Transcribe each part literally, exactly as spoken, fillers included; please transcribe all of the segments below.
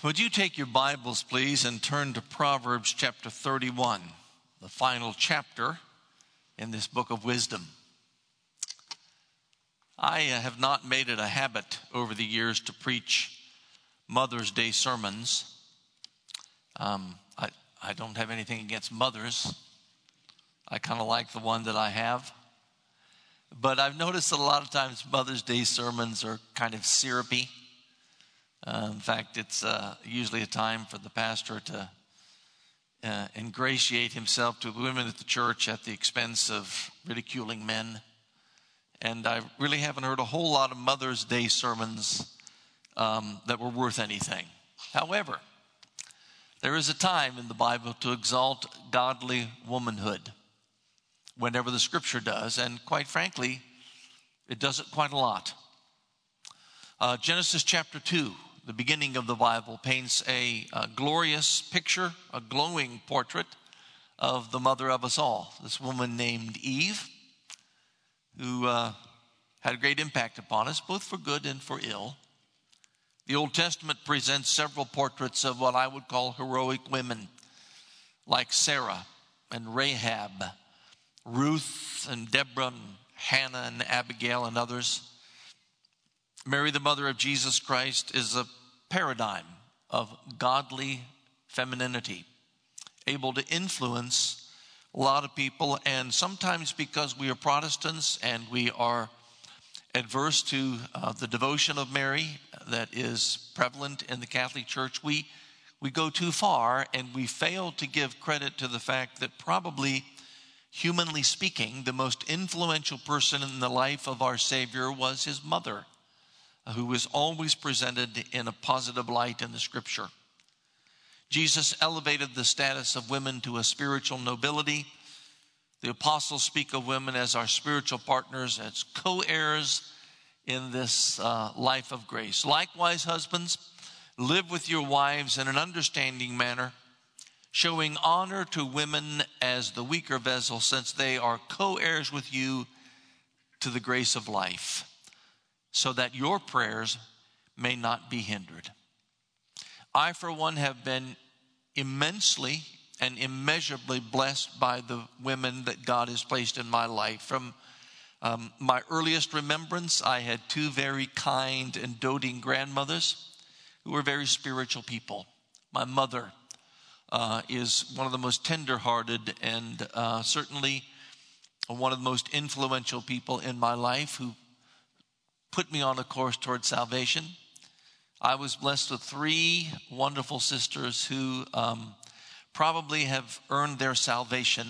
Would you take your Bibles, please, and turn to Proverbs chapter thirty-one, the final chapter in this book of wisdom. I have not made it a habit over the years to preach Mother's Day sermons. Um, I, I don't have anything against mothers. I kind of like the one that I have. But I've noticed that a lot of times Mother's Day sermons are kind of syrupy. Uh, in fact, it's uh, usually a time for the pastor to uh, ingratiate himself to the women at the church at the expense of ridiculing men. And I really haven't heard a whole lot of Mother's Day sermons um, that were worth anything. However, there is a time in the Bible to exalt godly womanhood, whenever the Scripture does, and quite frankly, it does it quite a lot. Uh, Genesis chapter two. The beginning of the Bible paints a, a glorious picture, a glowing portrait of the mother of us all, this woman named Eve, who uh, had a great impact upon us, both for good and for ill. The Old Testament presents several portraits of what I would call heroic women, like Sarah and Rahab, Ruth and Deborah, and Hannah and Abigail and others. Mary, the mother of Jesus Christ, is a paradigm of godly femininity, able to influence a lot of people. And sometimes because we are Protestants and we are adverse to uh, the devotion of Mary that is prevalent in the Catholic Church, we, we go too far and we fail to give credit to the fact that probably, humanly speaking, the most influential person in the life of our Savior was his mother, who was always presented in a positive light in the Scripture. Jesus elevated the status of women to a spiritual nobility. The apostles speak of women as our spiritual partners, as co-heirs in this uh, life of grace. Likewise, husbands, live with your wives in an understanding manner, showing honor to women as the weaker vessel, since they are co-heirs with you to the grace of life, so that your prayers may not be hindered. I, for one, have been immensely and immeasurably blessed by the women that God has placed in my life. From um, my earliest remembrance, I had two very kind and doting grandmothers who were very spiritual people. My mother uh, is one of the most tender-hearted and uh, certainly one of the most influential people in my life, who put me on a course toward salvation. I was blessed with three wonderful sisters who um, probably have earned their salvation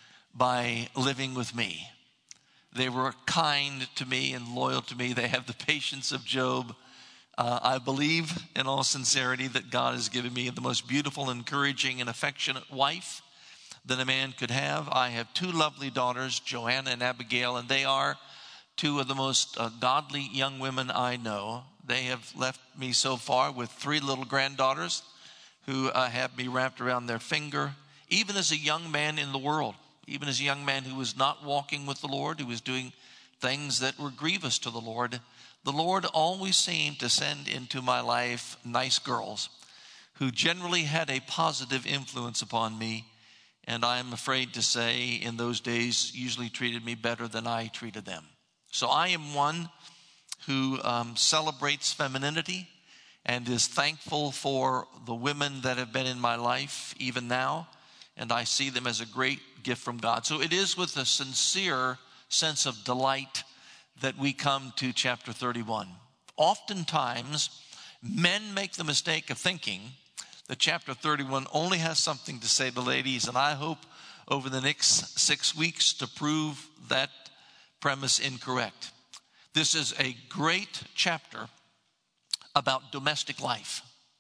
by living with me. They were kind to me and loyal to me. They have the patience of Job. Uh, I believe in all sincerity that God has given me the most beautiful, encouraging, and affectionate wife that a man could have. I have two lovely daughters, Joanna and Abigail, and they are two of the most uh, godly young women I know. They have left me so far with three little granddaughters who uh, have me wrapped around their finger. Even as a young man in the world, even as a young man who was not walking with the Lord, who was doing things that were grievous to the Lord, the Lord always seemed to send into my life nice girls who generally had a positive influence upon me. And I am afraid to say in those days usually treated me better than I treated them. So I am one who um, celebrates femininity and is thankful for the women that have been in my life even now, and I see them as a great gift from God. So it is with a sincere sense of delight that we come to chapter thirty-one. Oftentimes, men make the mistake of thinking that chapter thirty-one only has something to say to ladies, and I hope over the next six weeks to prove that premise incorrect. This is a great chapter about domestic life,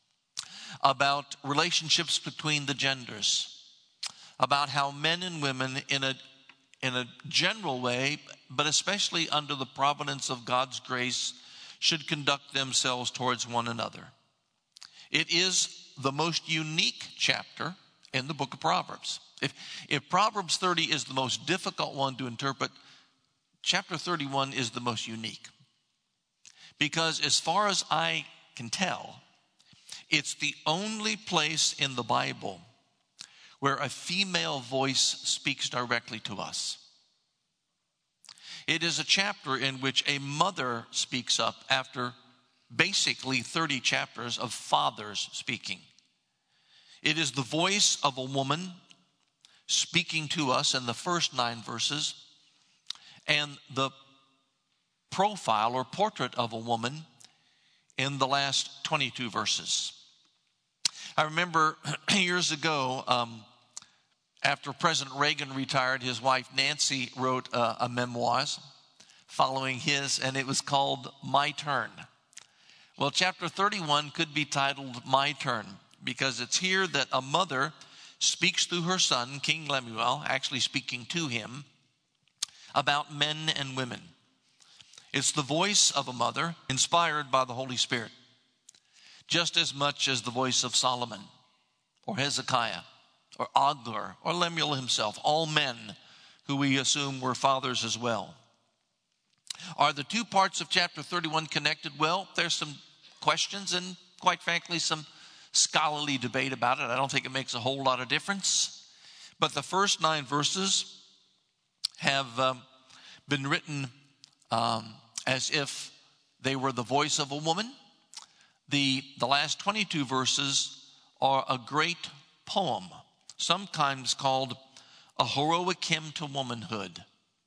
about relationships between the genders, about how men and women in a in a general way, but especially under the providence of God's grace, should conduct themselves towards one another. It is the most unique chapter in the book of Proverbs. If, if Proverbs thirty is the most difficult one to interpret, chapter thirty-one is the most unique. Because as far as I can tell, It's the only place in the Bible where a female voice speaks directly to us. It is a chapter in which a mother speaks up after basically thirty chapters of fathers speaking. It is the voice of a woman speaking to us in the first nine verses, and the profile or portrait of a woman in the last twenty-two verses. I remember years ago, um, after President Reagan retired, his wife Nancy wrote uh, a memoir following his, and it was called My Turn. Well, chapter thirty-one could be titled My Turn, because it's here that a mother speaks through her son, King Lemuel, actually speaking to him, about men and women. It's the voice of a mother inspired by the Holy Spirit, just as much as the voice of Solomon or Hezekiah or Ogler or Lemuel himself, all men who we assume were fathers as well. Are the two parts of chapter thirty-one connected? Well, there's some questions and, quite frankly, some scholarly debate about it. I don't think it makes a whole lot of difference. But the first nine verses have um, been written um, as if they were the voice of a woman. The, the last twenty-two verses are a great poem, sometimes called a heroic hymn to womanhood.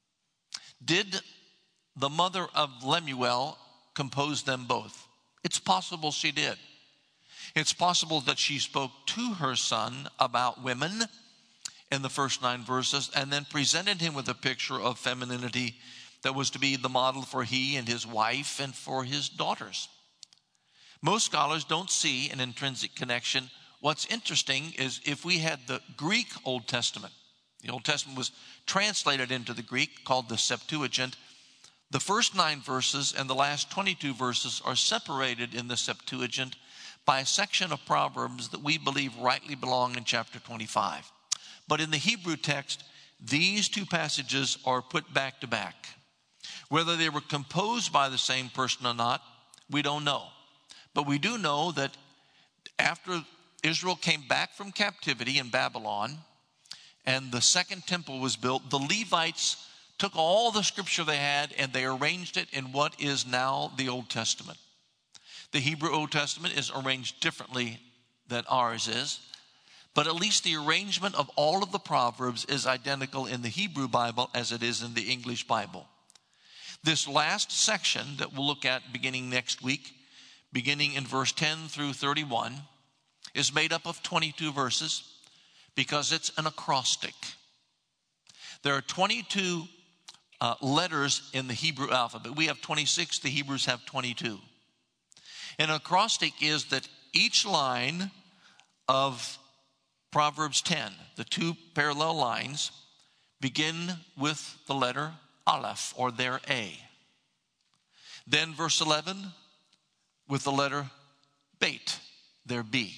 Did the mother of Lemuel compose them both? It's possible she did. It's possible that she spoke to her son about women in the first nine verses and then presented him with a picture of femininity that was to be the model for he and his wife and for his daughters. Most scholars don't see an intrinsic connection. What's interesting is if we had the Greek Old Testament, the Old Testament was translated into the Greek, called the Septuagint. The first nine verses and the last twenty-two verses are separated in the Septuagint by a section of Proverbs that we believe rightly belong in chapter twenty-five. But in the Hebrew text, these two passages are put back to back. Whether they were composed by the same person or not, we don't know. But we do know that after Israel came back from captivity in Babylon and the second temple was built, the Levites took all the scripture they had and they arranged it in what is now the Old Testament. The Hebrew Old Testament is arranged differently than ours is, but at least the arrangement of all of the Proverbs is identical in the Hebrew Bible as it is in the English Bible. This last section that we'll look at beginning next week, beginning in verse ten through thirty-one, is made up of twenty-two verses because it's an acrostic. There are twenty-two uh, letters in the Hebrew alphabet. We have twenty-six, the Hebrews have twenty-two. An acrostic is that each line of Proverbs ten, the two parallel lines, begin with the letter Aleph, or their A. Then verse eleven with the letter Bet, their B.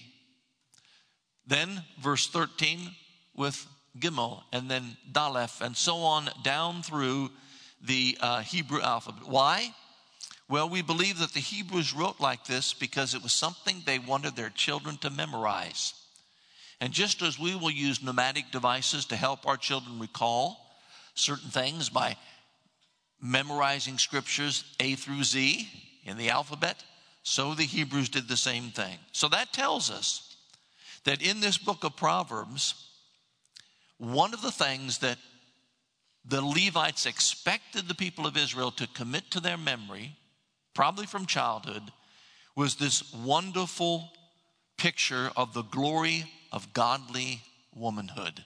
Then verse thirteen with Gimel, and then Daleth, and so on down through the uh, Hebrew alphabet. Why? Well, we believe that the Hebrews wrote like this because it was something they wanted their children to memorize. And just as we will use pneumatic devices to help our children recall certain things by memorizing scriptures A through Z in the alphabet, so the Hebrews did the same thing. So that tells us that in this book of Proverbs, one of the things that the Levites expected the people of Israel to commit to their memory, probably from childhood, was this wonderful picture of the glory of godly womanhood.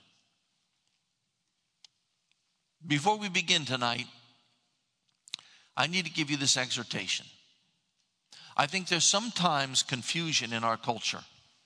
Before we begin tonight, I need to give you this exhortation. I think there's sometimes confusion in our culture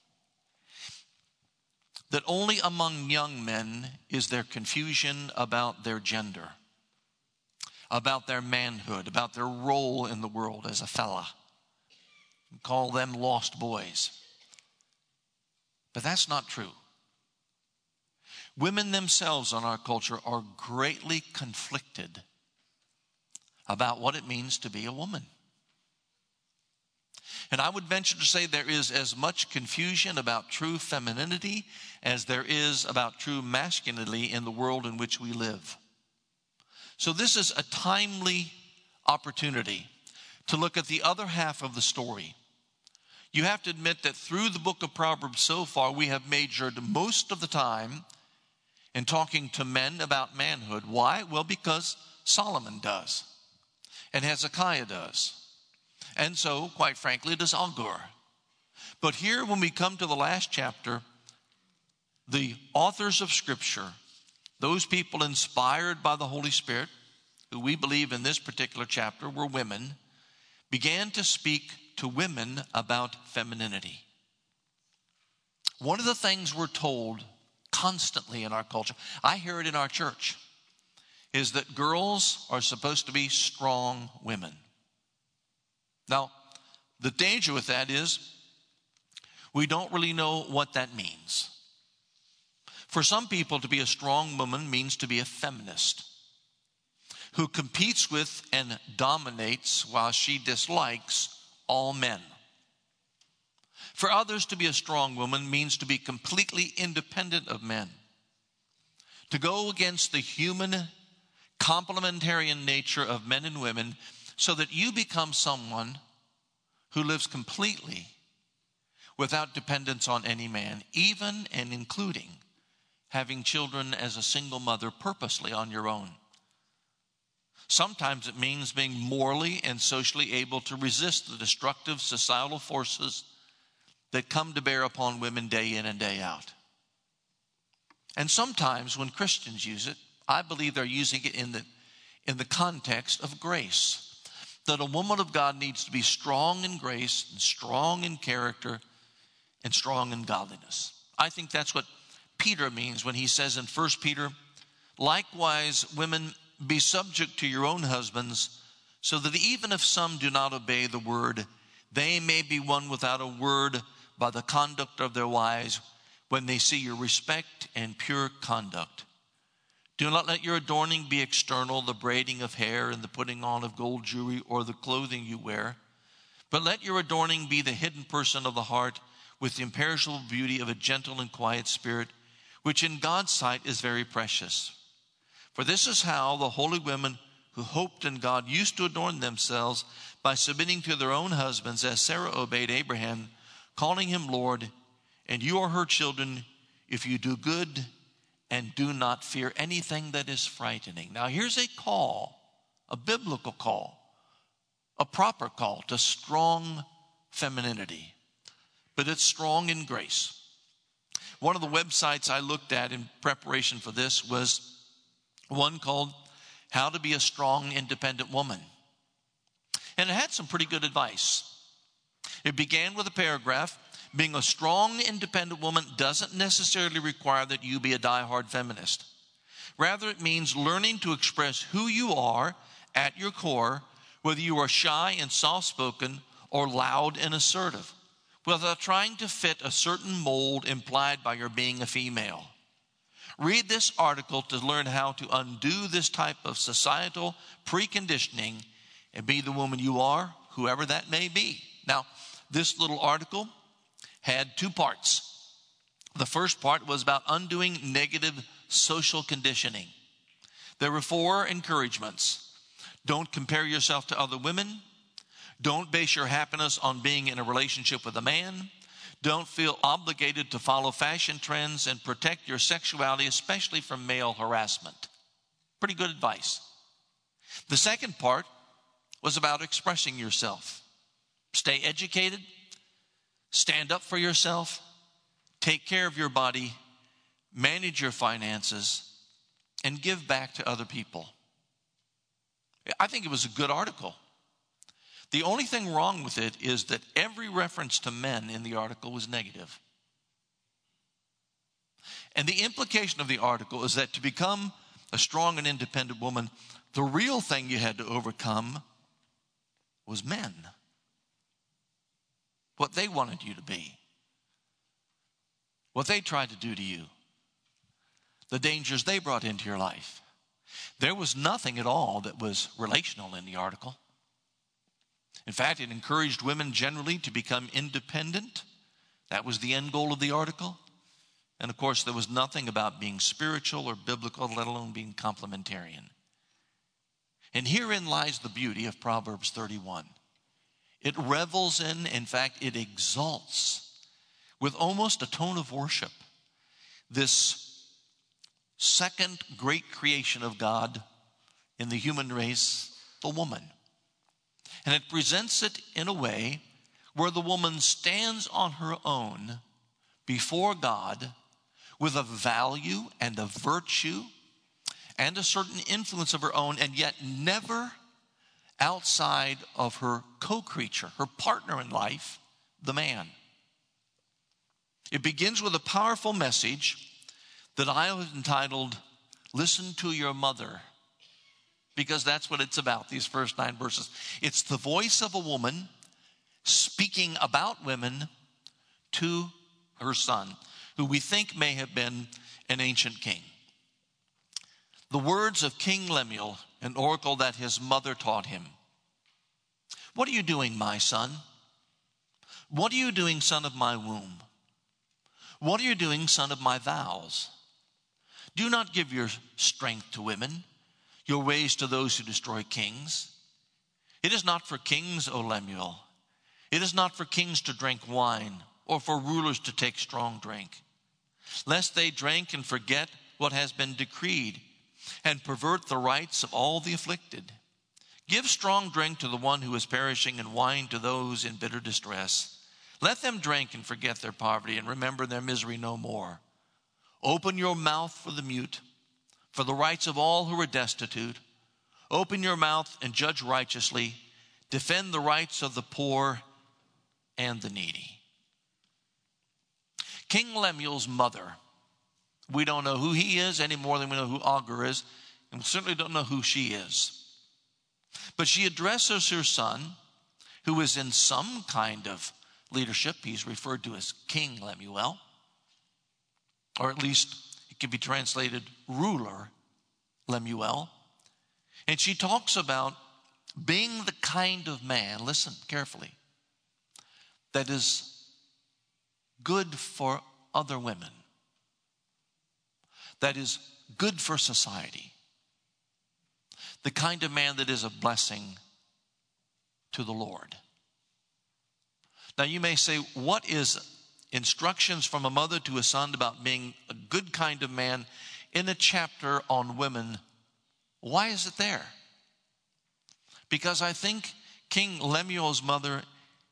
that only among young men is there confusion about their gender, about their manhood, about their role in the world as a fella. We call them lost boys. But that's not true. Women themselves in our culture are greatly conflicted about what it means to be a woman. And I would venture to say there is as much confusion about true femininity as there is about true masculinity in the world in which we live. So this is a timely opportunity to look at the other half of the story. You have to admit that through the book of Proverbs so far, we have majored most of the time in talking to men about manhood. Why? Well, because Solomon does, and Hezekiah does. And so, quite frankly, does Agur. But here, when we come to the last chapter, the authors of Scripture, those people inspired by the Holy Spirit, who we believe in this particular chapter were women, began to speak to women about femininity. One of the things we're told constantly in our culture, I hear it in our church, is that girls are supposed to be strong women. Now, the danger with that is we don't really know what that means. For some people, to be a strong woman means to be a feminist who competes with and dominates while she dislikes all men. For others, to be a strong woman means to be completely independent of men, to go against the human complementarian nature of men and women so that you become someone who lives completely without dependence on any man, even and including having children as a single mother purposely on your own. Sometimes it means being morally and socially able to resist the destructive societal forces that come to bear upon women day in and day out. And sometimes when Christians use it, I believe they're using it in the, in the context of grace. That a woman of God needs to be strong in grace and strong in character and strong in godliness. I think that's what Peter means when he says in First Peter, likewise, women, be subject to your own husbands, so that even if some do not obey the word, they may be won without a word by the conduct of their wives when they see your respect and pure conduct. Do not let your adorning be external, the braiding of hair and the putting on of gold jewelry or the clothing you wear, but let your adorning be the hidden person of the heart with the imperishable beauty of a gentle and quiet spirit, which in God's sight is very precious. For this is how the holy women who hoped in God used to adorn themselves, by submitting to their own husbands, as Sarah obeyed Abraham, calling him Lord. And you are her children if you do good and do not fear anything that is frightening. Now here's a call, a biblical call, a proper call to strong femininity, but it's strong in grace. One of the websites I looked at in preparation for this was one called How to Be a Strong Independent Woman. And it had some pretty good advice. It began with a paragraph. Being a strong, independent woman doesn't necessarily require that you be a diehard feminist. Rather, it means learning to express who you are at your core, whether you are shy and soft-spoken or loud and assertive, without trying to fit a certain mold implied by your being a female. Read this article to learn how to undo this type of societal preconditioning and be the woman you are, whoever that may be. Now, this little article had two parts. The first part was about undoing negative social conditioning. There were four encouragements. Don't compare yourself to other women. Don't base your happiness on being in a relationship with a man. Don't feel obligated to follow fashion trends, and protect your sexuality, especially from male harassment. Pretty good advice. The second part was about expressing yourself. Stay educated, stand up for yourself, take care of your body, manage your finances, and give back to other people. I think it was a good article. The only thing wrong with it is that every reference to men in the article was negative. And the implication of the article is that to become a strong and independent woman, the real thing you had to overcome was men. What they wanted you to be. What they tried to do to you. The dangers they brought into your life. There was nothing at all that was relational in the article. In fact, it encouraged women generally to become independent. That was the end goal of the article. And of course, there was nothing about being spiritual or biblical, let alone being complementarian. And herein lies the beauty of Proverbs thirty-one. It revels in, in fact, it exalts with almost a tone of worship this second great creation of God in the human race, the woman. And it presents it in a way where the woman stands on her own before God with a value and a virtue and a certain influence of her own, and yet never outside of her co-creature, her partner in life, the man. It begins with a powerful message that I have entitled, Listen to Your Mother, because that's what it's about, these first nine verses. It's the voice of a woman speaking about women to her son, who we think may have been an ancient king. The words of King Lemuel, an oracle that his mother taught him. What are you doing, my son? What are you doing, son of my womb? What are you doing, son of my vows? Do not give your strength to women, your ways to those who destroy kings. It is not for kings, O Lemuel. It is not for kings to drink wine, or for rulers to take strong drink, lest they drink and forget what has been decreed, and pervert the rights of all the afflicted. Give strong drink to the one who is perishing, and wine to those in bitter distress. Let them drink and forget their poverty, and remember their misery no more. Open your mouth for the mute, for the rights of all who are destitute. Open your mouth and judge righteously. Defend the rights of the poor and the needy. King Lemuel's mother, we don't know who he is any more than we know who Agur is, and we certainly don't know who she is. But she addresses her son, who is in some kind of leadership. He's referred to as King Lemuel, or at least it could be translated ruler Lemuel. And she talks about being the kind of man, listen carefully, that is good for other women, that is good for society, the kind of man that is a blessing to the Lord. Now you may say, what is instructions from a mother to a son about being a good kind of man in a chapter on women? Why is it there? Because I think King Lemuel's mother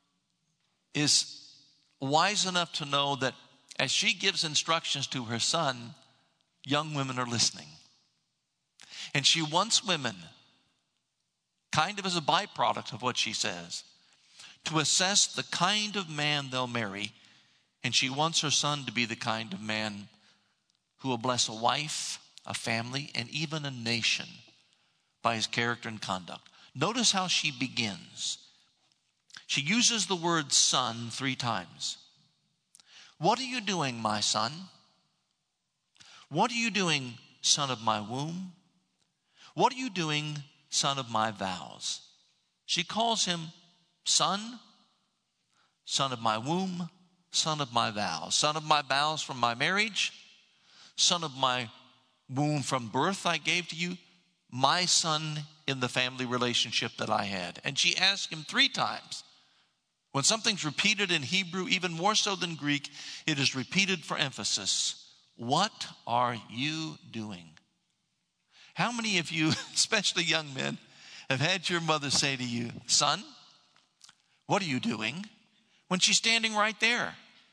is wise enough to know that as she gives instructions to her son, young women are listening. And she wants women, kind of as a byproduct of what she says, to assess the kind of man they'll marry. And she wants her son to be the kind of man who will bless a wife, a family, and even a nation by his character and conduct. Notice how she begins. She uses the word son three times. What are you doing, my son? What are you doing, son of my womb? What are you doing, son of my vows? She calls him son, son of my womb, son of my vows. Son of my vows from my marriage, son of my womb from birth I gave to you, my son in the family relationship that I had. And she asked him three times. When something's repeated in Hebrew, even more so than Greek, it is repeated for emphasis. What are you doing? How many of you, especially young men, have had your mother say to you, son, what are you doing? When she's standing right there.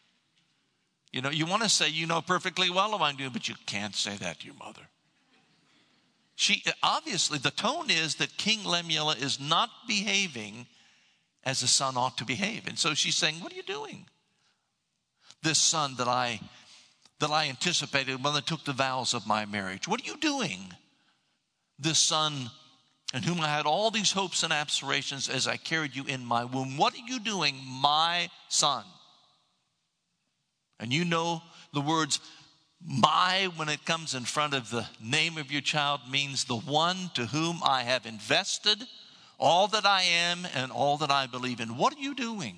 You know, you want to say, you know perfectly well what I'm doing, but you can't say that to your mother. She, obviously, the tone is that King Lemuel is not behaving as a son ought to behave. And so she's saying, what are you doing? This son that I, that I anticipated when I took the vows of my marriage. What are you doing? This son in whom I had all these hopes and aspirations as I carried you in my womb. What are you doing, my son? And you know the words my, when it comes in front of the name of your child, means the one to whom I have invested all that I am and all that I believe in. What are you doing?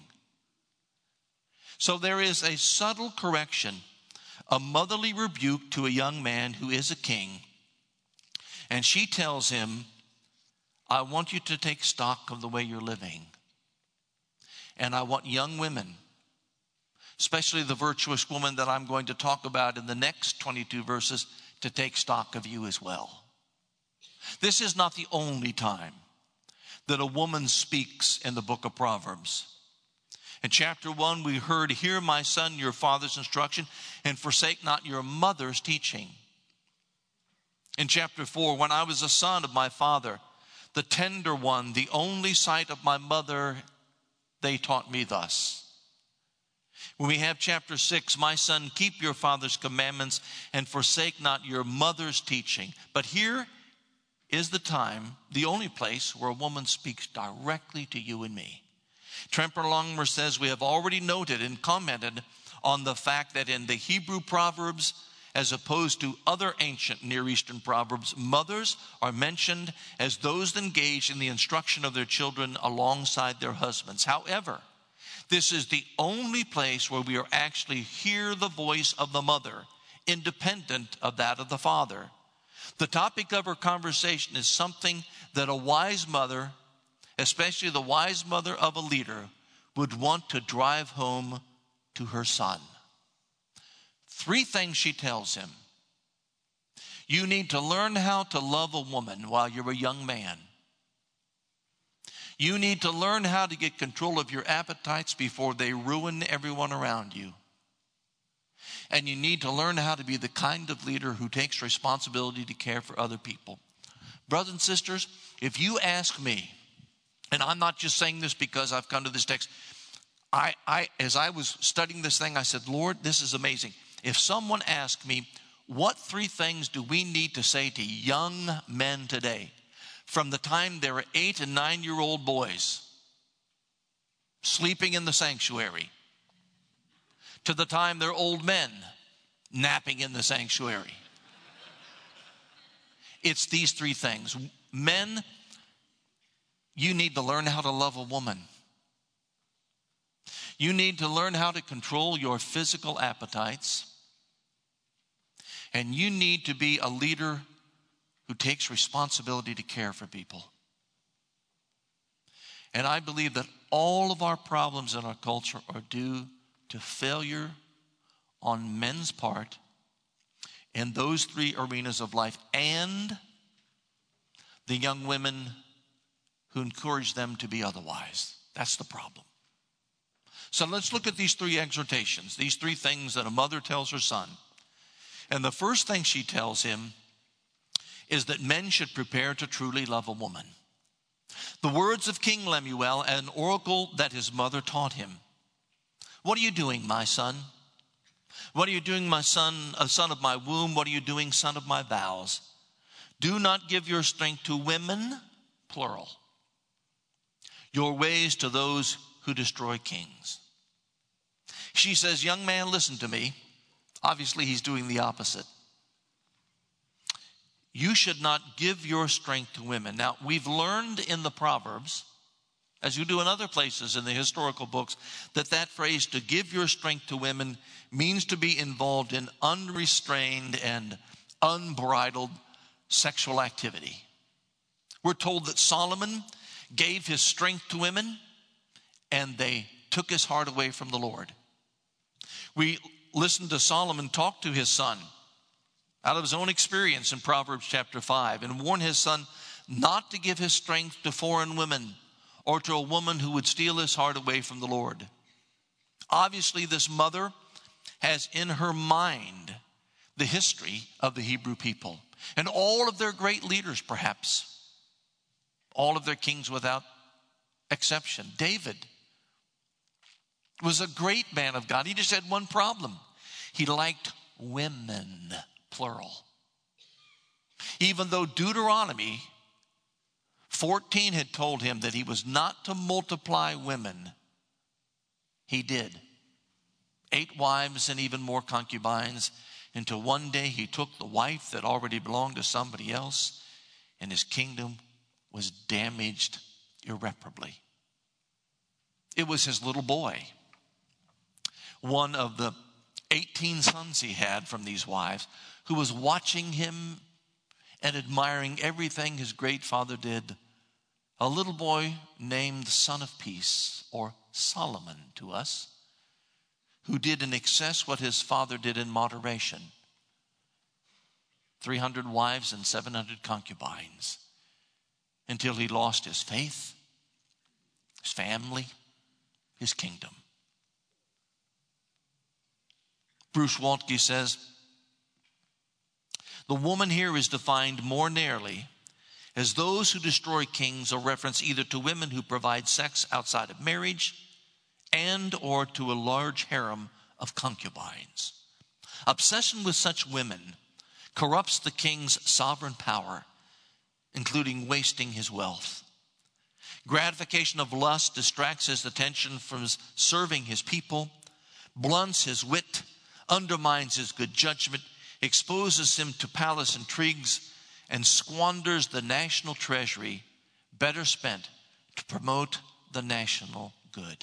So there is a subtle correction, a motherly rebuke to a young man who is a king. And she tells him, I want you to take stock of the way you're living. And I want young women, especially the virtuous woman that I'm going to talk about in the next twenty-two verses, to take stock of you as well. This is not the only time that a woman speaks in the book of Proverbs. In chapter one, we heard, hear, my son, your father's instruction, and forsake not your mother's teaching. In chapter four, when I was a son of my father, the tender one, the only sight of my mother, they taught me thus. When we have chapter six, my son, keep your father's commandments and forsake not your mother's teaching. But here is the time, the only place where a woman speaks directly to you and me. Tremper Longmer says, we have already noted and commented on the fact that in the Hebrew Proverbs, as opposed to other ancient Near Eastern proverbs, mothers are mentioned as those engaged in the instruction of their children alongside their husbands. However, this is the only place where we are actually hear the voice of the mother, independent of that of the father. The topic of our conversation is something that a wise mother, especially the wise mother of a leader, would want to drive home to her son. Three things she tells him. You need to learn how to love a woman while you're a young man. You need to learn how to get control of your appetites before they ruin everyone around you. And you need to learn how to be the kind of leader who takes responsibility to care for other people. Brothers and sisters, if you ask me, and I'm not just saying this because I've come to this text, I, I, as I was studying this thing, I said, Lord, this is amazing. If someone asked me, what three things do we need to say to young men today, from the time they were eight and nine-year-old boys sleeping in the sanctuary to the time they're old men napping in the sanctuary? It's these three things. Men, you need to learn how to love a woman. You need to learn how to control your physical appetites. And you need to be a leader who takes responsibility to care for people. And I believe that all of our problems in our culture are due to failure on men's part in those three arenas of life, and the young women who encourage them to be otherwise. That's the problem. So let's look at these three exhortations, these three things that a mother tells her son. And the first thing she tells him is that men should prepare to truly love a woman. The words of King Lemuel, an oracle that his mother taught him. What are you doing, my son? What are you doing, my son, a son of my womb? What are you doing, son of my vows? Do not give your strength to women, plural, your ways to those who destroy kings. She says, young man, listen to me. Obviously, he's doing the opposite. You should not give your strength to women. Now, we've learned in the Proverbs, as you do in other places in the historical books, that that phrase, to give your strength to women, means to be involved in unrestrained and unbridled sexual activity. We're told that Solomon gave his strength to women, and they took his heart away from the Lord. We listened to Solomon talk to his son out of his own experience in Proverbs chapter five, and warn his son not to give his strength to foreign women or to a woman who would steal his heart away from the Lord. Obviously, this mother has in her mind the history of the Hebrew people and all of their great leaders, perhaps all of their kings without exception. David was a great man of God. He just had one problem. He liked women, plural. Even though Deuteronomy fourteen had told him that he was not to multiply women, he did. Eight wives and even more concubines, until one day he took the wife that already belonged to somebody else, and his kingdom was damaged irreparably. It was his little boy, one of the eighteen sons he had from these wives, who was watching him and admiring everything his great father did. A little boy named Son of Peace, or Solomon to us, who did in excess what his father did in moderation. three hundred wives and seven hundred concubines, until he lost his faith, his family, his kingdom. Bruce Waltke says, the woman here is defined more narrowly as those who destroy kings, a reference either to women who provide sex outside of marriage and or to a large harem of concubines. Obsession with such women corrupts the king's sovereign power, including wasting his wealth. Gratification of lust distracts his attention from serving his people, blunts his wit, undermines his good judgment, exposes him to palace intrigues, and squanders the national treasury better spent to promote the national good.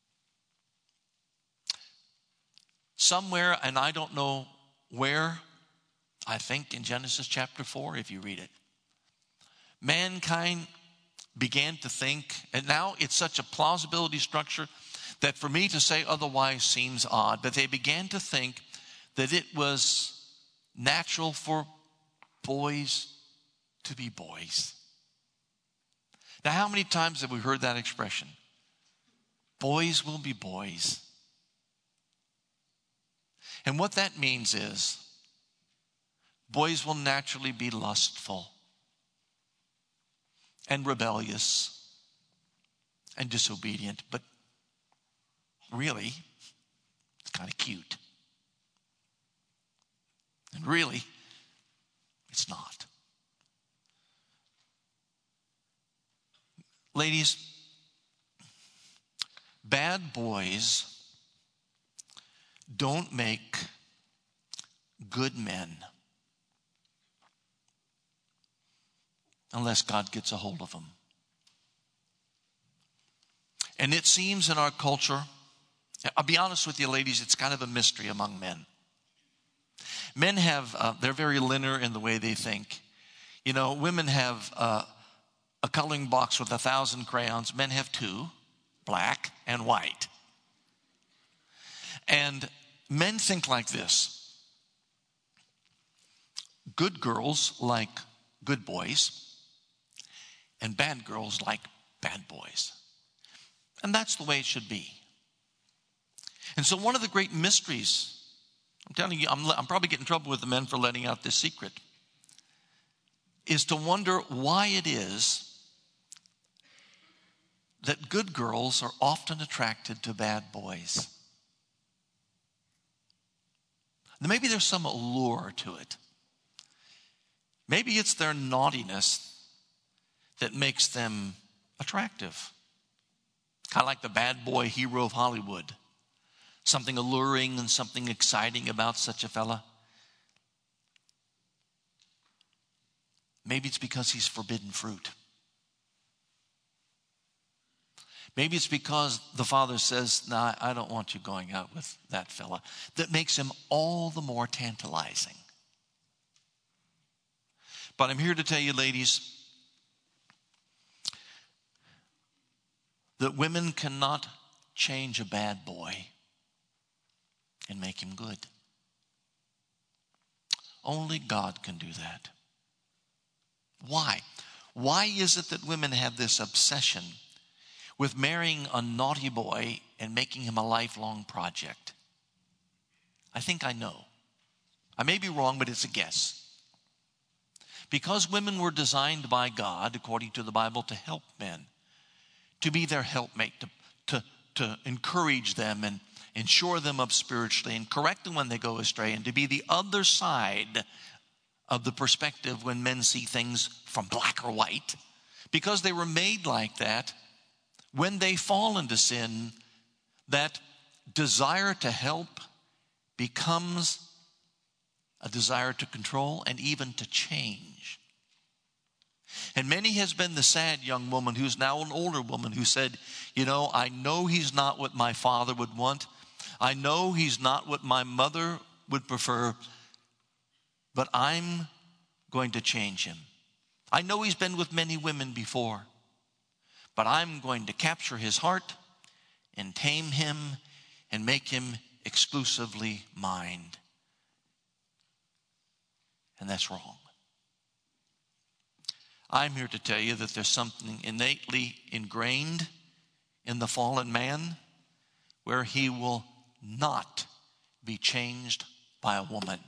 Somewhere, and I don't know where, I think in Genesis chapter four, if you read it, mankind began to think, and now it's such a plausibility structure that for me to say otherwise seems odd, but they began to think that it was natural for boys to be boys. Now, how many times have we heard that expression? Boys will be boys. And what that means is, boys will naturally be lustful and rebellious and disobedient, but really, it's kind of cute. And really, it's not. Ladies, bad boys don't make good men unless God gets a hold of them. And it seems in our culture, I'll be honest with you, ladies, it's kind of a mystery among men. Men have, uh, they're very linear in the way they think. You know, women have uh, a coloring box with a thousand crayons. Men have two, black and white. And men think like this. Good girls like good boys, and bad girls like bad boys. And that's the way it should be. And so one of the great mysteries, I'm telling you, I'm, I'm probably getting in trouble with the men for letting out this secret, is to wonder why it is that good girls are often attracted to bad boys. Maybe there's some allure to it. Maybe it's their naughtiness that makes them attractive. Kind of like the bad boy hero of Hollywood. Something alluring and something exciting about such a fella. Maybe it's because he's forbidden fruit. Maybe it's because the father says, no, nah, I don't want you going out with that fella. That makes him all the more tantalizing. But I'm here to tell you, ladies, that women cannot change a bad boy and make him good. Only God can do that. Why? Why is it that women have this obsession with marrying a naughty boy and making him a lifelong project? I think I know. I may be wrong, but it's a guess. Because women were designed by God, according to the Bible, to help men, to be their helpmate, to, to, to encourage them and ensure them up spiritually and correct them when they go astray, and to be the other side of the perspective when men see things from black or white. Because they were made like that, when they fall into sin, that desire to help becomes a desire to control and even to change. And many has been the sad young woman who's now an older woman who said, you know, I know he's not what my father would want. I know he's not what my mother would prefer, but I'm going to change him. I know he's been with many women before, but I'm going to capture his heart and tame him and make him exclusively mine. And that's wrong. I'm here to tell you that there's something innately ingrained in the fallen man where he will not be changed by a woman.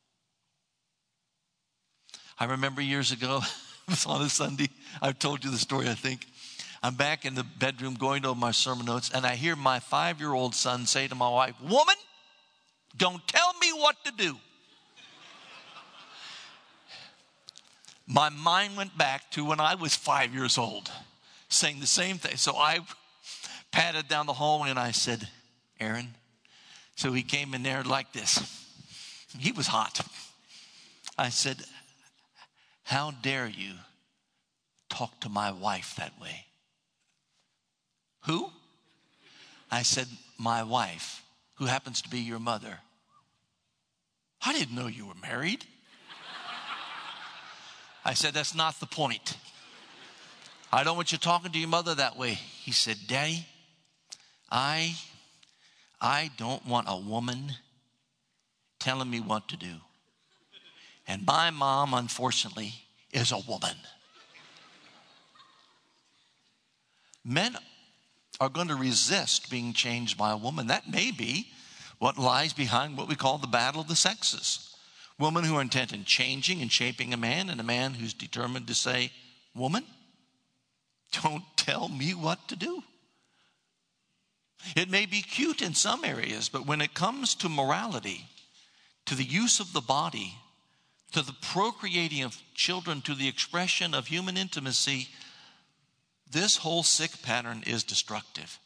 I remember years ago, it was on a Sunday, I've told you the story, I think. I'm back in the bedroom going over my sermon notes, and I hear my five-year-old son say to my wife, woman, don't tell me what to do. My mind went back to when I was five years old, saying the same thing. So I patted down the hallway and I said, Aaron. So he came in there like this. He was hot. I said, how dare you talk to my wife that way? Who? I said, my wife, who happens to be your mother. I didn't know you were married. I said, that's not the point. I don't want you talking to your mother that way. He said, Daddy, I, I don't want a woman telling me what to do. And my mom, unfortunately, is a woman. Men are going to resist being changed by a woman. That may be what lies behind what we call the battle of the sexes. Women who are intent in changing and shaping a man, and a man who's determined to say, woman, don't tell me what to do. It may be cute in some areas, but when it comes to morality, to the use of the body, to the procreating of children, to the expression of human intimacy, this whole sick pattern is destructive.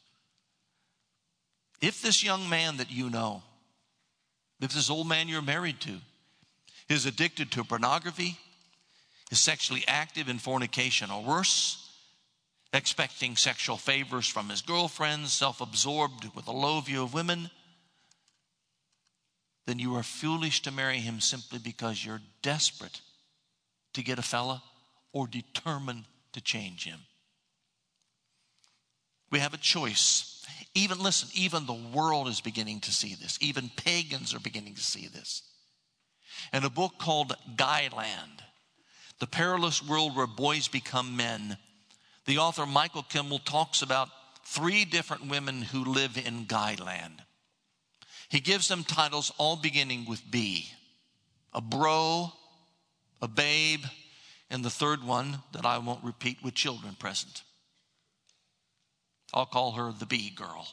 If this young man that you know, if this old man you're married to, is addicted to pornography, is sexually active in fornication or worse, expecting sexual favors from his girlfriends, self-absorbed with a low view of women, then you are foolish to marry him simply because you're desperate to get a fella or determined to change him. We have a choice. Even, listen, even the world is beginning to see this. Even pagans are beginning to see this. In a book called Guyland, The Perilous World Where Boys Become Men, the author Michael Kimmel talks about three different women who live in Guyland. He gives them titles all beginning with B. A bro, a babe, and the third one that I won't repeat with children present. I'll call her the B girl.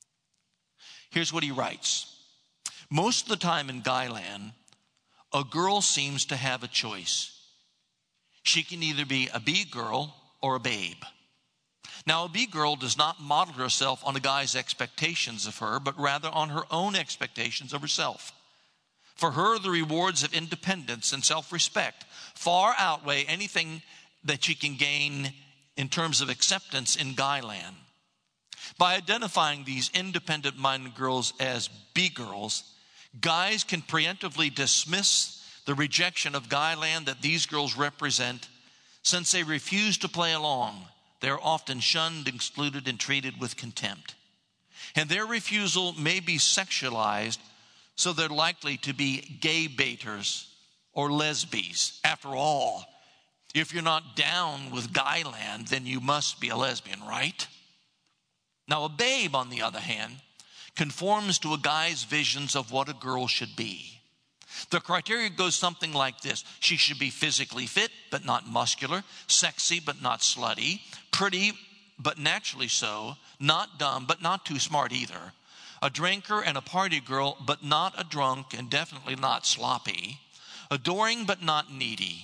Here's what he writes. Most of the time in Guyland, a girl seems to have a choice. She can either be a B girl or a babe. Now, a B girl does not model herself on a guy's expectations of her, but rather on her own expectations of herself. For her, the rewards of independence and self-respect far outweigh anything that she can gain in terms of acceptance in Guyland. By identifying these independent-minded girls as B girls, guys can preemptively dismiss the rejection of Guyland that these girls represent. Since they refuse to play along, they are often shunned, excluded, and treated with contempt. And their refusal may be sexualized, so they're likely to be gay baiters or lesbies. After all, if you're not down with Guyland, then you must be a lesbian, right? Now, a babe, on the other hand, conforms to a guy's visions of what a girl should be. The criteria goes something like this. She should be physically fit, but not muscular, sexy, but not slutty, pretty, but naturally so, not dumb, but not too smart either, a drinker and a party girl, but not a drunk and definitely not sloppy, adoring, but not needy,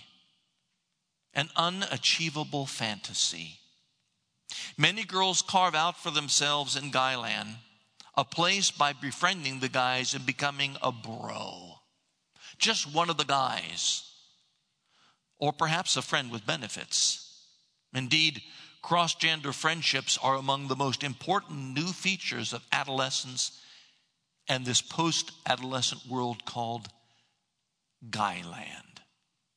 an unachievable fantasy. Many girls carve out for themselves in Guyland a place by befriending the guys and becoming a bro. Just one of the guys. or perhaps a friend with benefits. Indeed, cross-gender friendships are among the most important new features of adolescence and this post-adolescent world called Guyland.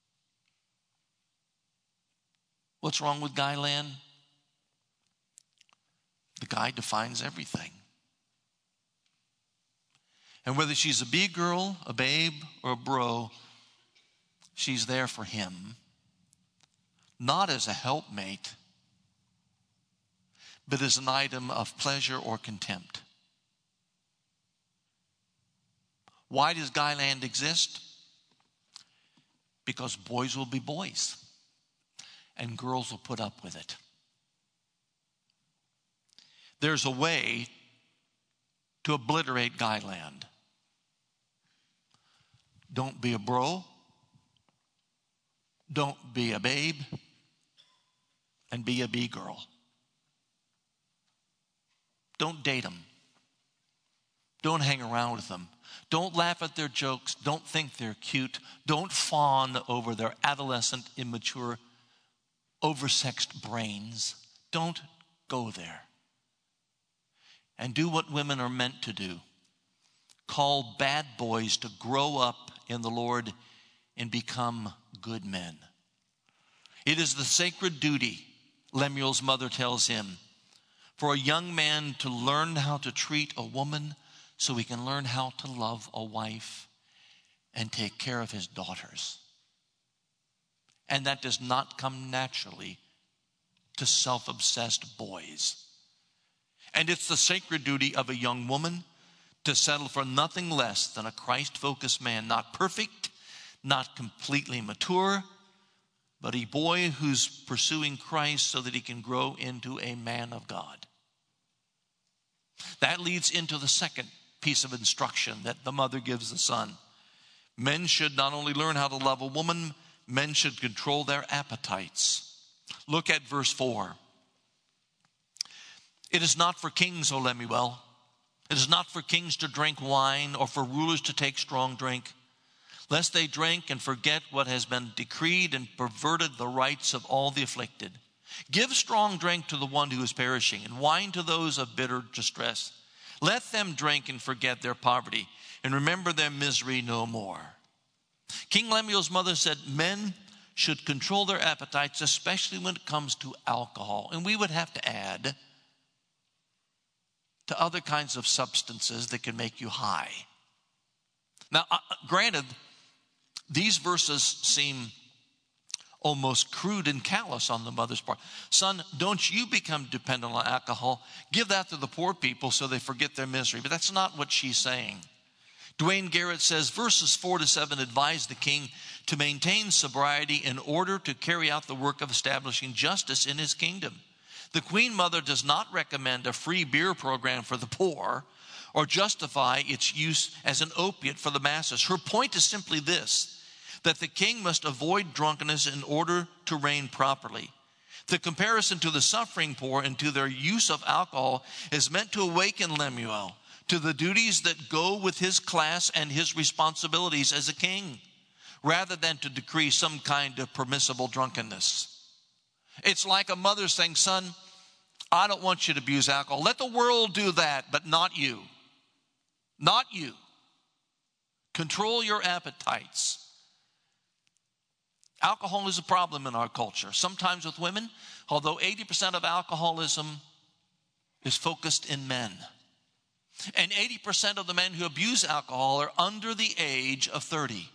What's wrong with Guyland? The guy defines everything. And whether she's a B-girl, a babe, or a bro, she's there for him, not as a helpmate, but as an item of pleasure or contempt. Why does Guyland exist? Because boys will be boys, and girls will put up with it. There's a way to obliterate Guyland. Don't be a bro. Don't be a babe. And be a B-girl. Don't date them. Don't hang around with them. Don't laugh at their jokes. Don't think they're cute. Don't fawn over their adolescent, immature, oversexed brains. Don't go there. And do what women are meant to do. Call bad boys to grow up in the Lord and become good men. It is the sacred duty, Lemuel's mother tells him, for a young man to learn how to treat a woman so he can learn how to love a wife and take care of his daughters. And that does not come naturally to self-obsessed boys. And it's the sacred duty of a young woman to settle for nothing less than a Christ-focused man, not perfect, not completely mature, but a boy who's pursuing Christ so that he can grow into a man of God. That leads into the second piece of instruction that the mother gives the son. Men should not only learn how to love a woman, men should control their appetites. Look at verse four. It is not for kings, O Lemuel. It is not for kings to drink wine or for rulers to take strong drink, lest they drink and forget what has been decreed and perverted the rights of all the afflicted. Give strong drink to the one who is perishing and wine to those of bitter distress. Let them drink and forget their poverty and remember their misery no more. King Lemuel's mother said men should control their appetites, especially when it comes to alcohol. And we would have to add to other kinds of substances that can make you high. Now, uh, granted, these verses seem almost crude and callous on the mother's part. Son, don't you become dependent on alcohol. Give that to the poor people so they forget their misery. But that's not what she's saying. Dwayne Garrett says, verses four to seven advise the king to maintain sobriety in order to carry out the work of establishing justice in his kingdom. The Queen Mother does not recommend a free beer program for the poor or justify its use as an opiate for the masses. Her point is simply this, that the king must avoid drunkenness in order to reign properly. The comparison to the suffering poor and to their use of alcohol is meant to awaken Lemuel to the duties that go with his class and his responsibilities as a king, rather than to decree some kind of permissible drunkenness. It's like a mother saying, son, I don't want you to abuse alcohol. Let the world do that, but not you. Not you. Control your appetites. Alcohol is a problem in our culture, sometimes with women, although eighty percent of alcoholism is focused in men. And eighty percent of the men who abuse alcohol are under the age of thirty.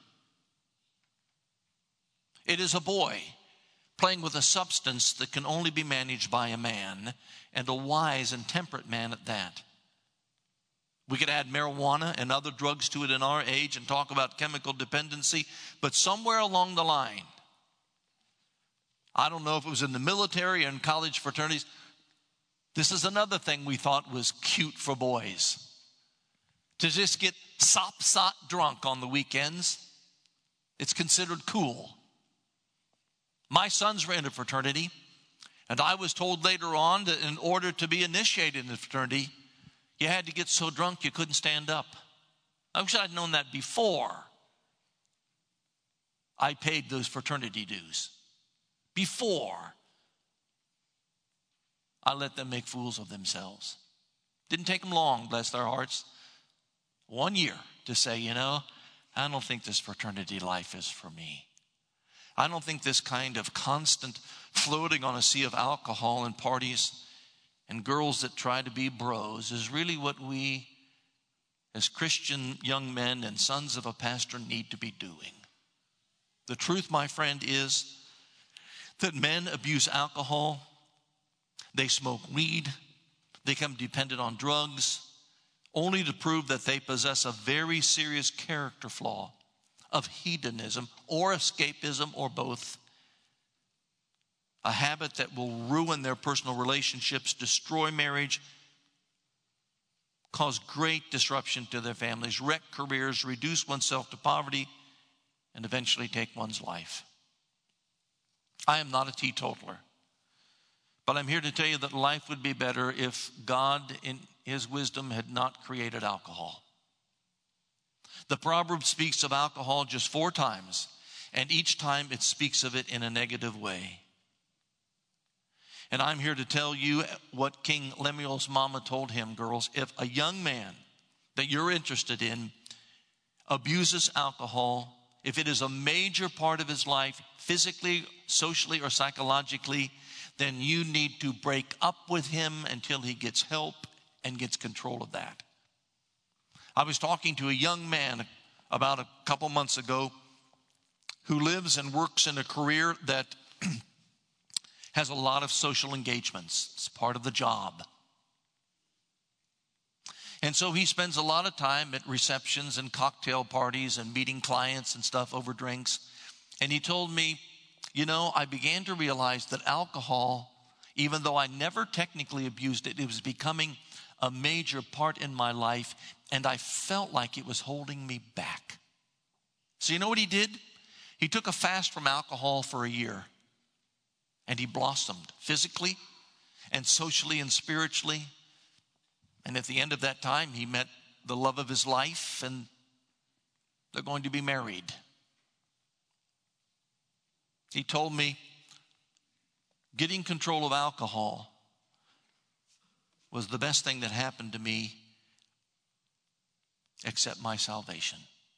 It is a boy playing with a substance that can only be managed by a man, and a wise and temperate man at that. We could add marijuana and other drugs to it in our age and talk about chemical dependency, but somewhere along the line, I don't know if it was in the military or in college fraternities, this is another thing we thought was cute for boys. To just get sop-sot drunk on the weekends, it's considered cool. My sons were in a fraternity, and I was told later on that in order to be initiated in the fraternity, you had to get so drunk you couldn't stand up. I wish I'd known that before. I paid those fraternity dues. Before I let them make fools of themselves. Didn't take them long, bless their hearts. One year to say, you know, I don't think this fraternity life is for me. I don't think this kind of constant floating on a sea of alcohol and parties and girls that try to be bros is really what we as Christian young men and sons of a pastor need to be doing. The truth, my friend, is that men abuse alcohol, they smoke weed, they become dependent on drugs, only to prove that they possess a very serious character flaw of hedonism or escapism or both. A habit that will ruin their personal relationships, destroy marriage, cause great disruption to their families, wreck careers, reduce oneself to poverty, and eventually take one's life. I am not a teetotaler, but I'm here to tell you that life would be better if God, in His wisdom, had not created alcohol. The proverb speaks of alcohol just four times, and each time it speaks of it in a negative way. And I'm here to tell you what King Lemuel's mama told him, girls. If a young man that you're interested in abuses alcohol, if it is a major part of his life, physically, socially, or psychologically, then you need to break up with him until he gets help and gets control of that. I was talking to a young man about a couple months ago who lives and works in a career that has a lot of social engagements. It's part of the job. And so he spends a lot of time at receptions and cocktail parties and meeting clients and stuff over drinks. And he told me, you know, I began to realize that alcohol, even though I never technically abused it, it was becoming a major part in my life, and I felt like it was holding me back. So you know what he did? He took a fast from alcohol for a year. And he blossomed physically and socially and spiritually. And at the end of that time, he met the love of his life, and they're going to be married. He told me getting control of alcohol was the best thing that happened to me except my salvation.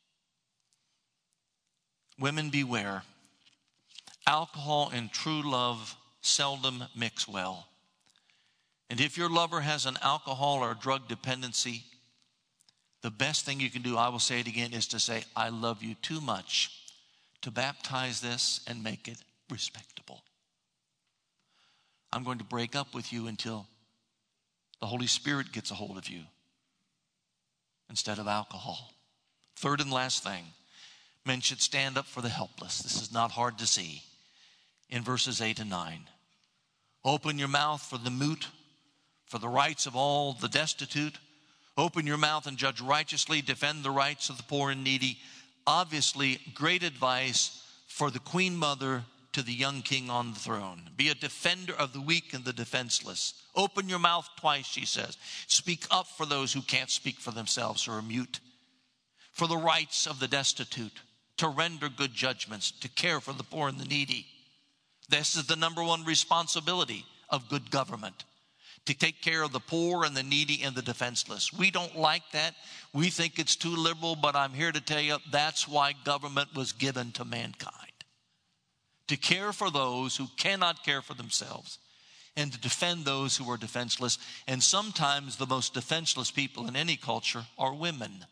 Women, beware. Alcohol and true love seldom mix well. And if your lover has an alcohol or drug dependency, the best thing you can do, I will say it again, is to say, I love you too much to baptize this and make it respectable. I'm going to break up with you until the Holy Spirit gets a hold of you instead of alcohol. Third and last thing, men should stand up for the helpless. This is not hard to see. In verses eight and nine, open your mouth for the mute, for the rights of all the destitute. Open your mouth and judge righteously, defend the rights of the poor and needy. Obviously, great advice for the queen mother to the young king on the throne. Be a defender of the weak and the defenseless. Open your mouth twice, she says. Speak up for those who can't speak for themselves or are mute. For the rights of the destitute, to render good judgments, to care for the poor and the needy. This is the number one responsibility of good government, to take care of the poor and the needy and the defenseless. We don't like that. We think it's too liberal, but I'm here to tell you that's why government was given to mankind. To care for those who cannot care for themselves and to defend those who are defenseless. And sometimes the most defenseless people in any culture are women.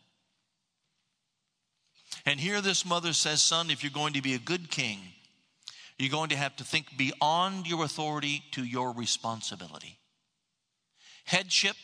And here this mother says, son, if you're going to be a good king, you're going to have to think beyond your authority to your responsibility. Headship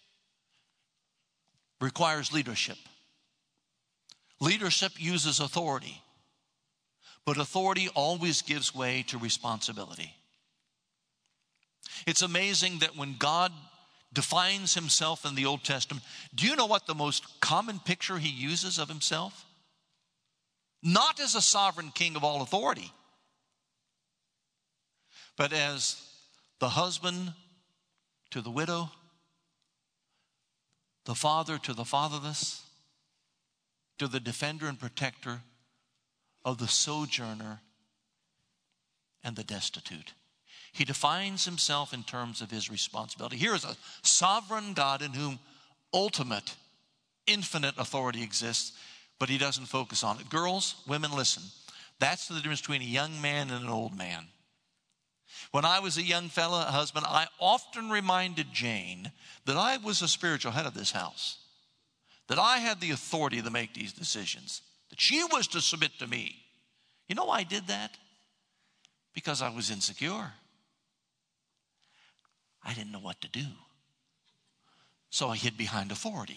requires leadership. Leadership uses authority, but authority always gives way to responsibility. It's amazing that when God defines himself in the Old Testament, do you know what the most common picture he uses of himself? Not as a sovereign king of all authority, but as the husband to the widow, the father to the fatherless, to the defender and protector of the sojourner and the destitute. He defines himself in terms of his responsibility. Here is a sovereign God in whom ultimate, infinite authority exists, but he doesn't focus on it. Girls, women, listen. That's the difference between a young man and an old man. When I was a young fella, a husband, I often reminded Jane that I was a spiritual head of this house, that I had the authority to make these decisions, that she was to submit to me. You know why I did that? Because I was insecure. I didn't know what to do. So I hid behind authority.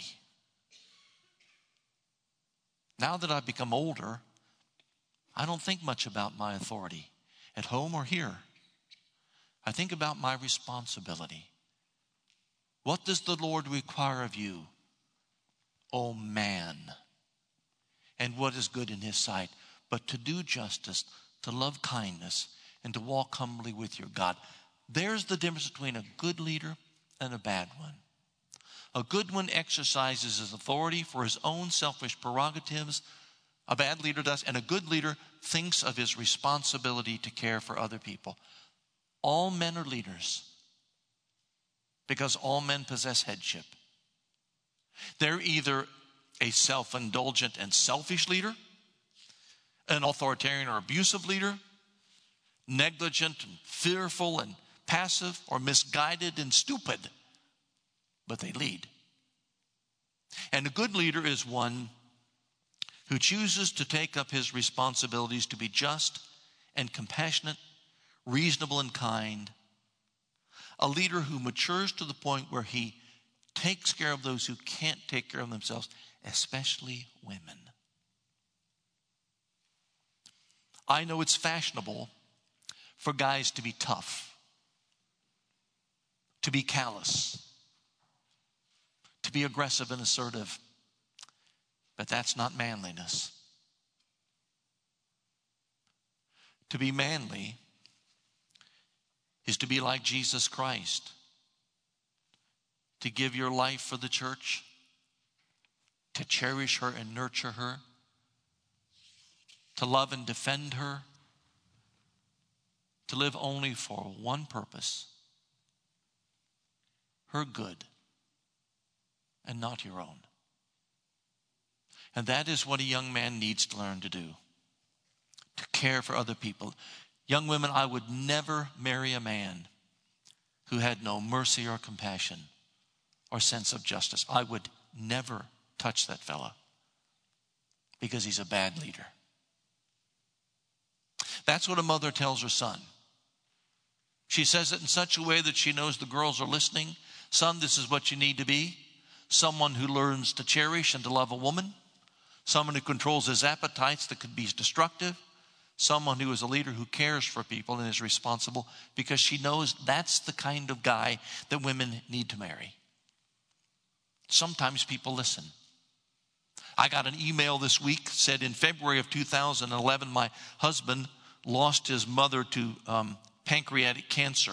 Now that I've become older, I don't think much about my authority at home or here. I think about my responsibility. What does the Lord require of you, O man? And what is good in his sight? But to do justice, to love kindness, and to walk humbly with your God. There's the difference between a good leader and a bad one. A good one exercises his authority for his own selfish prerogatives. A bad leader does. And a good leader thinks of his responsibility to care for other people. All men are leaders because all men possess headship. They're either a self-indulgent and selfish leader, an authoritarian or abusive leader, negligent and fearful and passive, or misguided and stupid, but they lead. And a good leader is one who chooses to take up his responsibilities to be just and compassionate, reasonable and kind. A leader who matures to the point where he takes care of those who can't take care of themselves, especially women. I know it's fashionable for guys to be tough, to be callous, to be aggressive and assertive. But that's not manliness. To be manly is to be like Jesus Christ, to give your life for the church, to cherish her and nurture her, to love and defend her, to live only for one purpose, her good and not your own. And that is what a young man needs to learn to do, to care for other people. Young women, I would never marry a man who had no mercy or compassion or sense of justice. I would never touch that fella because he's a bad leader. That's what a mother tells her son. She says it in such a way that she knows the girls are listening. Son, this is what you need to be. Someone who learns to cherish and to love a woman. Someone who controls his appetites that could be destructive. Someone who is a leader who cares for people and is responsible, because she knows that's the kind of guy that women need to marry. Sometimes people listen. I got an email this week, said in February of two thousand eleven, my husband lost his mother to um, pancreatic cancer.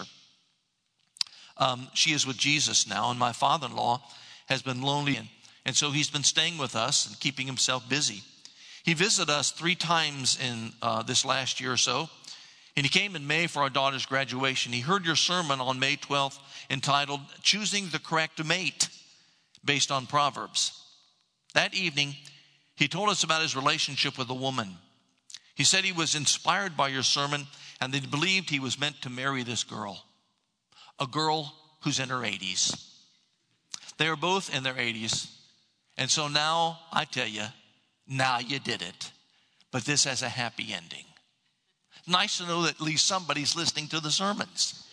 Um, she is with Jesus now, and my father-in-law has been lonely, and, and so he's been staying with us and keeping himself busy. He visited us three times in uh, this last year or so, and he came in May for our daughter's graduation. He heard your sermon on May twelfth entitled, Choosing the Correct Mate, based on Proverbs. That evening, he told us about his relationship with a woman. He said he was inspired by your sermon and that he believed he was meant to marry this girl, a girl who's in her eighties. They are both in their eighties, and so now, I tell you, now you did it. But this has a happy ending. Nice to know that at least somebody's listening to the sermons.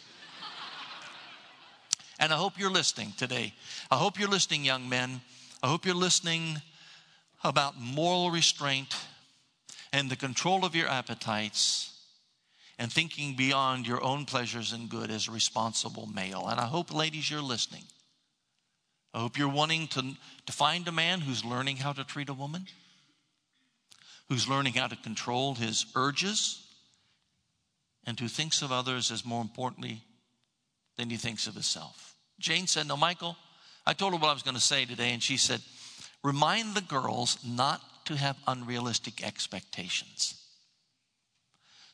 And I hope you're listening today. I hope you're listening, young men. I hope you're listening about moral restraint and the control of your appetites and thinking beyond your own pleasures and good as a responsible male. And I hope, ladies, you're listening. I hope you're wanting to, to find a man who's learning how to treat a woman, who's learning how to control his urges, and who thinks of others as more importantly than he thinks of himself. Jane said, no, Michael, I told her what I was going to say today, and she said, remind the girls not to have unrealistic expectations.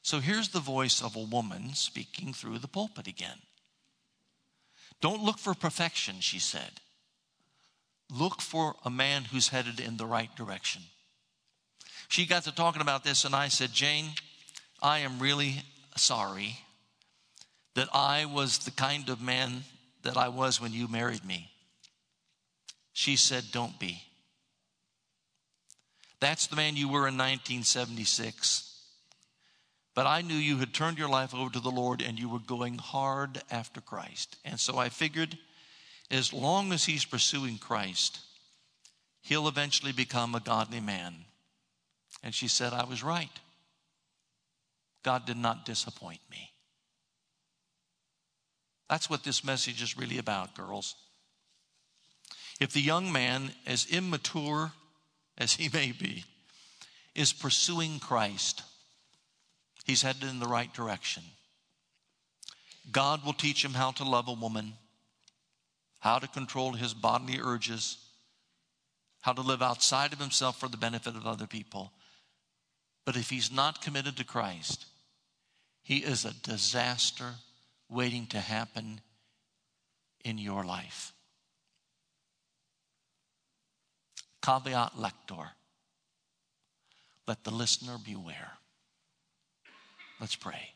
So here's the voice of a woman speaking through the pulpit again. Don't look for perfection, she said. Look for a man who's headed in the right direction. She got to talking about this, and I said, Jane, I am really sorry that I was the kind of man that I was when you married me. She said, don't be. That's the man you were in nineteen seventy-six. But I knew you had turned your life over to the Lord and you were going hard after Christ. And so I figured as long as he's pursuing Christ, he'll eventually become a godly man. And she said, I was right. God did not disappoint me. That's what this message is really about, girls. If the young man, as immature as he may be, is pursuing Christ, he's headed in the right direction. God will teach him how to love a woman, how to control his bodily urges, how to live outside of himself for the benefit of other people. But if he's not committed to Christ, he is a disaster waiting to happen in your life. Caveat lector. Let the listener beware. Let's pray.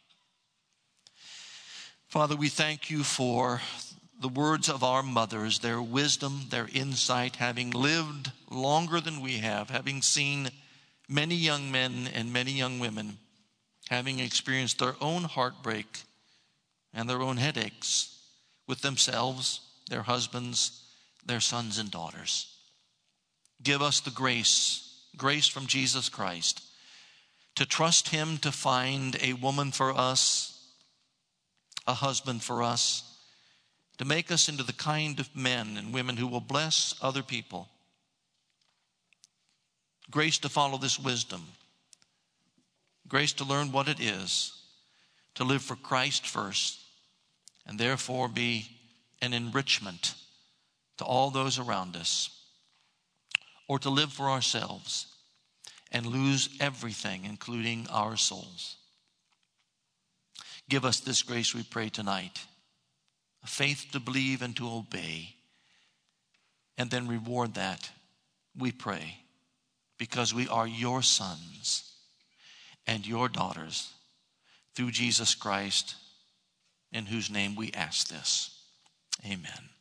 Father, we thank you for the words of our mothers, their wisdom, their insight, having lived longer than we have, having seen many young men and many young women, having experienced their own heartbreak and their own headaches with themselves, their husbands, their sons and daughters. Give us the grace, grace from Jesus Christ, to trust him to find a woman for us, a husband for us, to make us into the kind of men and women who will bless other people. Grace to follow this wisdom. Grace to learn what it is to live for Christ first and therefore be an enrichment to all those around us, or to live for ourselves and lose everything, including our souls. Give us this grace, we pray tonight, a faith to believe and to obey, and then reward that, we pray, because we are your sons and your daughters through Jesus Christ, in whose name we ask this. Amen.